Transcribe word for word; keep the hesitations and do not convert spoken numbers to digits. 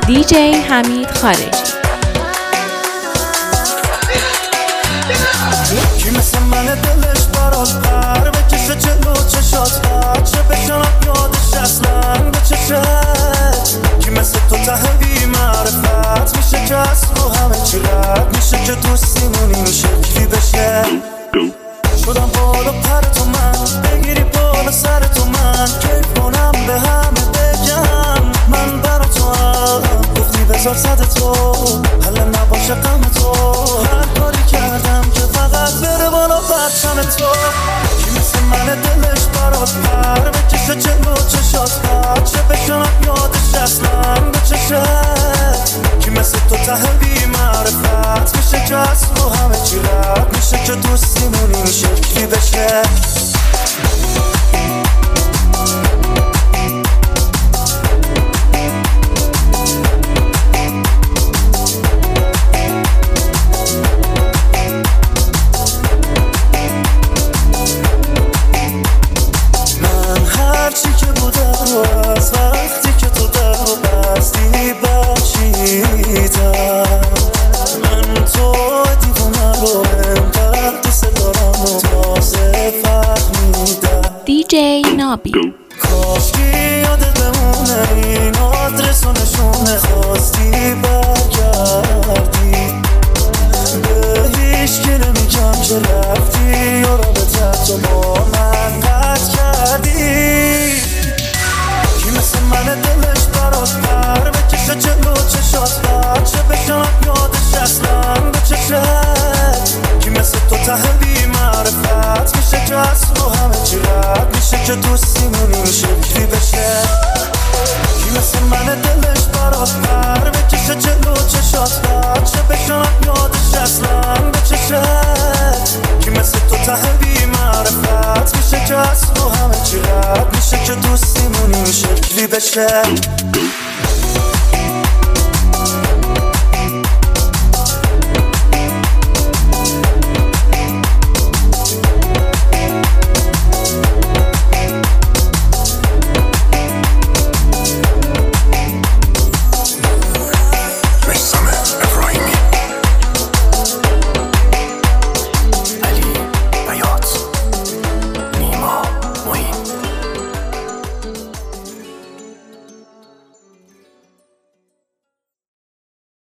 دیجی حمید خارجی. کی مثل من دلش برات پر بکشه جلو چشات بچه بشنم یادش اصلا به چشت. کی مثل تو ته بی معرفت میشه که از رو همه چی رد میشه که دوستیمونی میشه کی بشه. شدم بالا پر تو من بگیری بالا سر تو من کیف کنم به همه بگم من برا تو هم گفتی بذار صد تو حالا نباشه غم تو هر کاری کردم که فقط بره بالا پرچم تو. کی مثل من دلش برات پر بکشه جلو چشات بچه بشنم یادش اصلا به چشت. کی مثل تو ته بی معرفت میشه که از رو همه چی رد میشه که دوستیمونی میشه کی بشه. من هرچی که بودم و از وقتی که تو در رو بستی بخشیدم. من تو دیوونه رو انقدر دوست دارم و تازه فهمیدم. دیجی نابی. کاشکی یادت بمونه این آدرس و نشونه خواستی برگردی به هیچ که نمیگم که رفتی یا رابطه تو با من قطع کردی. کی مثل من دلش برات پر بکشه جلو چشات بچه بشنم یادش اصلا به چشت. کی مثل تو ته بی معرفت میشه که از رو همه چی رد میشه که دوستیمونی میشه کی بشه. کی مثل من دلش برات پر بکشه جلو چشات بچه بشنم یادش اصلا به چشت. کی مثل تو ته بی معرفت میشه که از رو همه چی رد میشه که دوستیمونی میشه کی بشه.